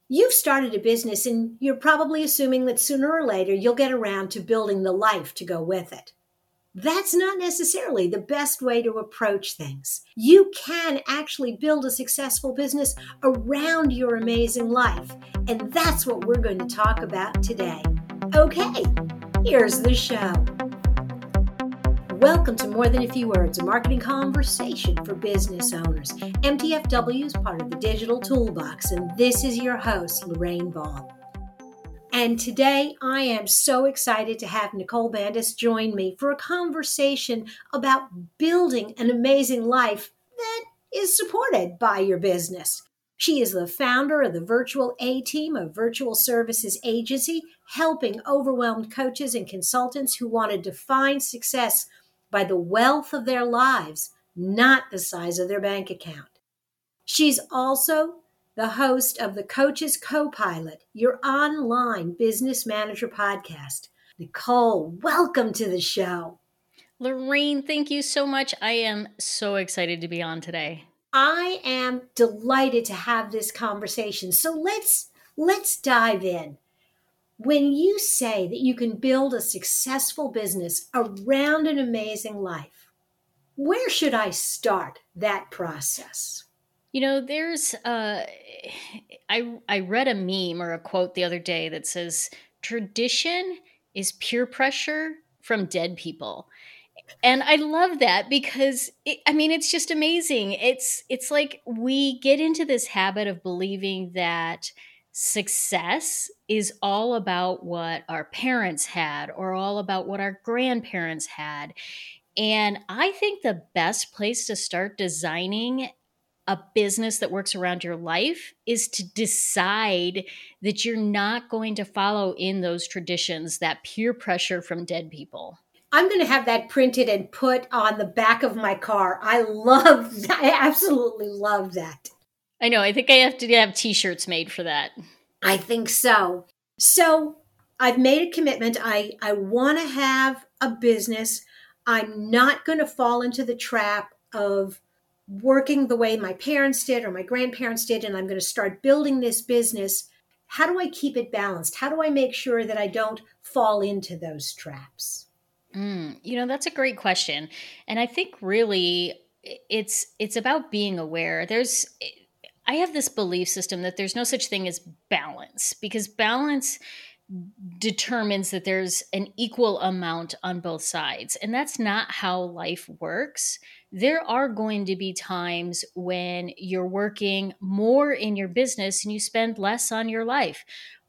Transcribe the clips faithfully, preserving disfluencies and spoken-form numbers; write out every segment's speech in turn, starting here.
You've started a business and you're probably assuming that sooner or later you'll get around to building the life to go with it. That's not necessarily the best way to approach things. You can actually build a successful business around your amazing life, and that's what we're going to talk about today. Okay, here's the show. Welcome to More Than a Few Words, a marketing conversation for business owners. M T F W is part of the Digital Toolbox, and this is your host, Lorraine Ball. And today I am so excited to have Nicole Bandis join me for a conversation about building an amazing life that is supported by your business. She is the founder of the Virtual A-Team, a virtual services agency, helping overwhelmed coaches and consultants who want to define success by the wealth of their lives, not the size of their bank account. She's also the host of the Coach's Co-Pilot, your online business manager podcast. Nicole, welcome to the show. Lorraine, thank you so much. I am so excited to be on today. I am delighted to have this conversation. So let's let's dive in. When you say that you can build a successful business around an amazing life, where should I start that process? You know, there's, uh, I, I read a meme or a quote the other day that says, tradition is peer pressure from dead people. And I love that because, it, I mean, it's just amazing. It's, it's like we get into this habit of believing that success is all about what our parents had or all about what our grandparents had. And I think the best place to start designing a business that works around your life is to decide that you're not going to follow in those traditions, that peer pressure from dead people. I'm going to have that printed and put on the back of my car. I love that. I absolutely love that. I know. I think I have to have t-shirts made for that. I think so. So I've made a commitment. I, I want to have a business. I'm not going to fall into the trap of working the way my parents did or my grandparents did, and I'm going to start building this business. How do I keep it balanced? How do I make sure that I don't fall into those traps? Mm, you know, that's a great question. And I think really it's it's about being aware. There's I have this belief system that there's no such thing as balance, because balance determines that there's an equal amount on both sides. And that's not how life works. There are going to be times when you're working more in your business and you spend less on your life.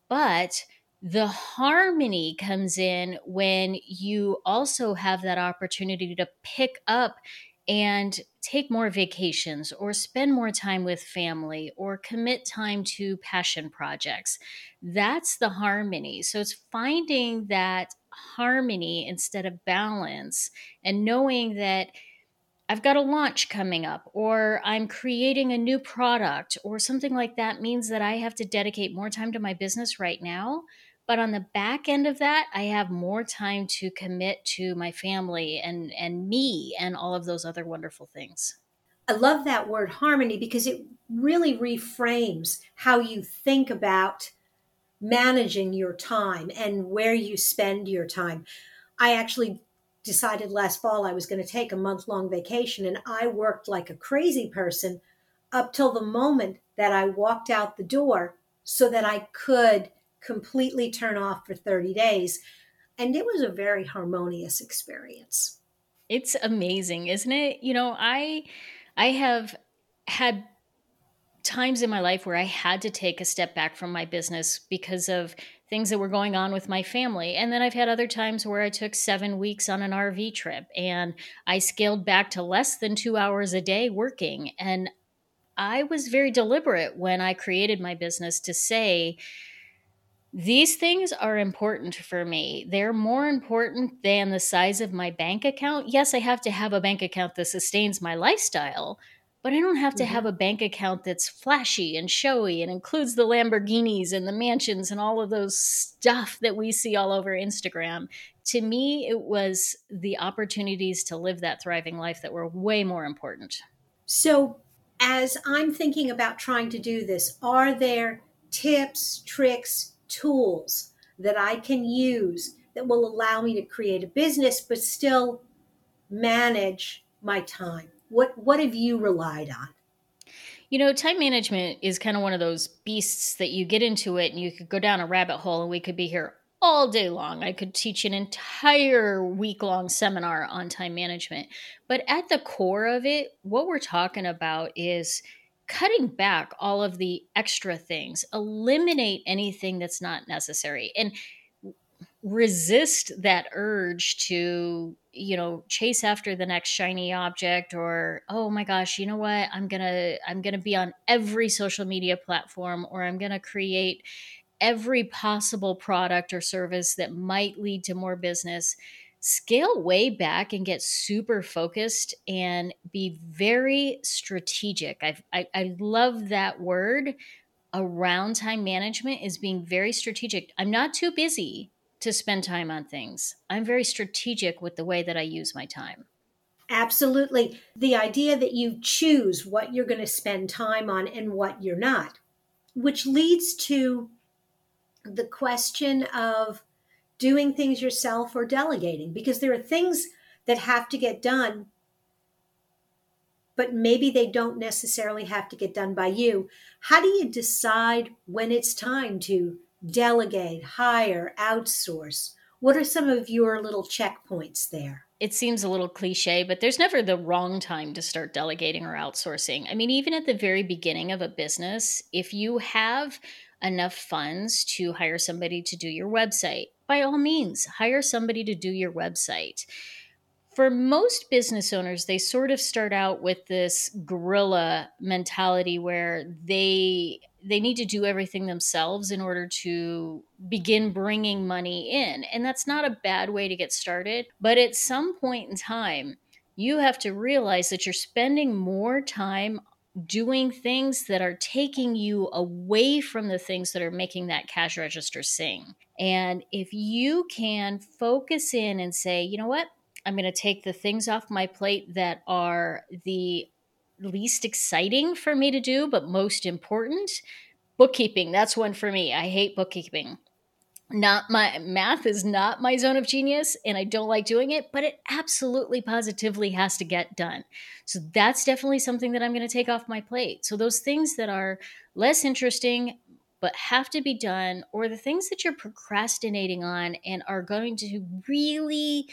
But the harmony comes in when you also have that opportunity to pick up and take more vacations or spend more time with family or commit time to passion projects. That's the harmony. So it's finding that harmony instead of balance and knowing that I've got a launch coming up, or I'm creating a new product, or something like that means that I have to dedicate more time to my business right now. But on the back end of that, I have more time to commit to my family and, and me and all of those other wonderful things. I love that word harmony because it really reframes how you think about managing your time and where you spend your time. I actually decided last fall I was going to take a month-long vacation, and I worked like a crazy person up till the moment that I walked out the door so that I could completely turn off for thirty days. And it was a very harmonious experience. It's amazing, isn't it? You know, I I have had times in my life where I had to take a step back from my business because of things that were going on with my family. And then I've had other times where I took seven weeks on an R V trip and I scaled back to less than two hours a day working. And I was very deliberate when I created my business to say, these things are important for me. They're more important than the size of my bank account. Yes, I have to have a bank account that sustains my lifestyle, but I don't have to have a bank account that's flashy and showy and includes the Lamborghinis and the mansions and all of those stuff that we see all over Instagram. To me, it was the opportunities to live that thriving life that were way more important. So as I'm thinking about trying to do this, are there tips, tricks, tools that I can use that will allow me to create a business but still manage my time? What what have you relied on? You know, time management is kind of one of those beasts that you get into it and you could go down a rabbit hole and we could be here all day long. I could teach an entire week long seminar on time management. But at the core of it, what we're talking about is cutting back all of the extra things, eliminate anything that's not necessary. And resist that urge to, you know, chase after the next shiny object, or oh my gosh, you know what, i'm gonna i'm gonna be on every social media platform, or I'm gonna create every possible product or service that might lead to more business. Scale way back and get super focused and be very strategic. I've, i i love that word around time management, is being very strategic. I'm not too busy to spend time on things. I'm very strategic with the way that I use my time. Absolutely. The idea that you choose what you're going to spend time on and what you're not, which leads to the question of doing things yourself or delegating, because there are things that have to get done, but maybe they don't necessarily have to get done by you. How do you decide when it's time to delegate, hire, outsource? What are some of your little checkpoints there? It seems a little cliche, but there's never the wrong time to start delegating or outsourcing. I mean, even at the very beginning of a business, if you have enough funds to hire somebody to do your website, by all means, hire somebody to do your website. For most business owners, they sort of start out with this guerrilla mentality where they they need to do everything themselves in order to begin bringing money in. And that's not a bad way to get started. But at some point in time, you have to realize that you're spending more time doing things that are taking you away from the things that are making that cash register sing. And if you can focus in and say, you know what? I'm going to take the things off my plate that are the least exciting for me to do, but most important. Bookkeeping, that's one for me. I hate bookkeeping. Not my math is not my zone of genius, and I don't like doing it, but it absolutely positively has to get done. So that's definitely something that I'm going to take off my plate. So those things that are less interesting but have to be done, or the things that you're procrastinating on and are going to really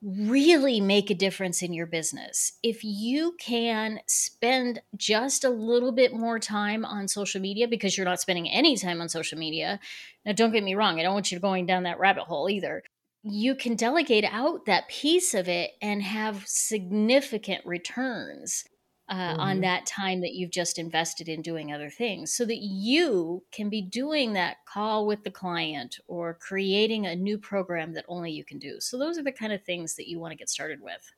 really make a difference in your business. If you can spend just a little bit more time on social media, because you're not spending any time on social media. Now, don't get me wrong, I don't want you going down that rabbit hole either. You can delegate out that piece of it and have significant returns uh, mm-hmm. on that time that you've just invested in doing other things, so that you can be doing that call with the client or creating a new program that only you can do. So those are the kind of things that you want to get started with.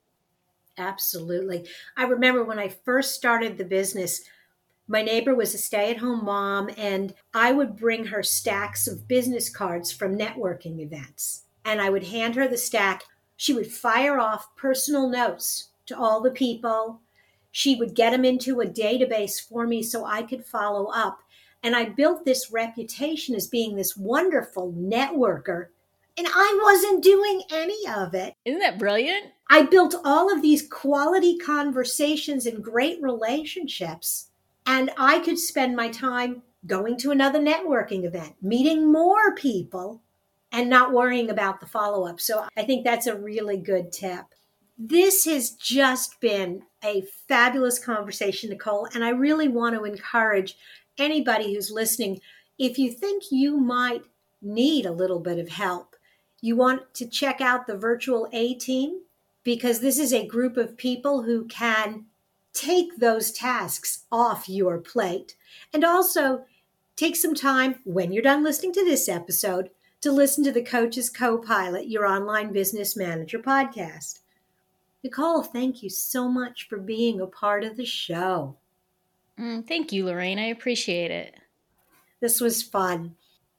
Absolutely. I remember when I first started the business, my neighbor was a stay-at-home mom, and I would bring her stacks of business cards from networking events. And I would hand her the stack. She would fire off personal notes to all the people. She would get them into a database for me so I could follow up. And I built this reputation as being this wonderful networker, and I wasn't doing any of it. Isn't that brilliant? I built all of these quality conversations and great relationships, and I could spend my time going to another networking event, meeting more people, and not worrying about the follow-up. So I think that's a really good tip. This has just been a fabulous conversation, Nicole, and I really want to encourage anybody who's listening, if you think you might need a little bit of help, you want to check out the Virtual A-Team, because this is a group of people who can take those tasks off your plate, and also take some time when you're done listening to this episode to listen to the Coach's Co-Pilot, your online business manager podcast. Nicole, thank you so much for being a part of the show. Mm, thank you, Lorraine. I appreciate it. This was fun.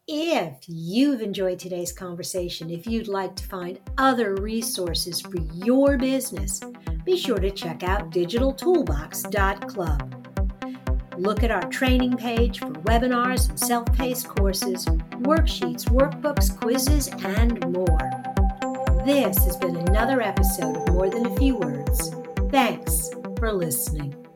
If you've enjoyed today's conversation, if you'd like to find other resources for your business, be sure to check out digital toolbox dot club. Look at our training page for webinars and self-paced courses, worksheets, workbooks, quizzes, and more. This has been another episode of More Than a Few Words. Thanks for listening.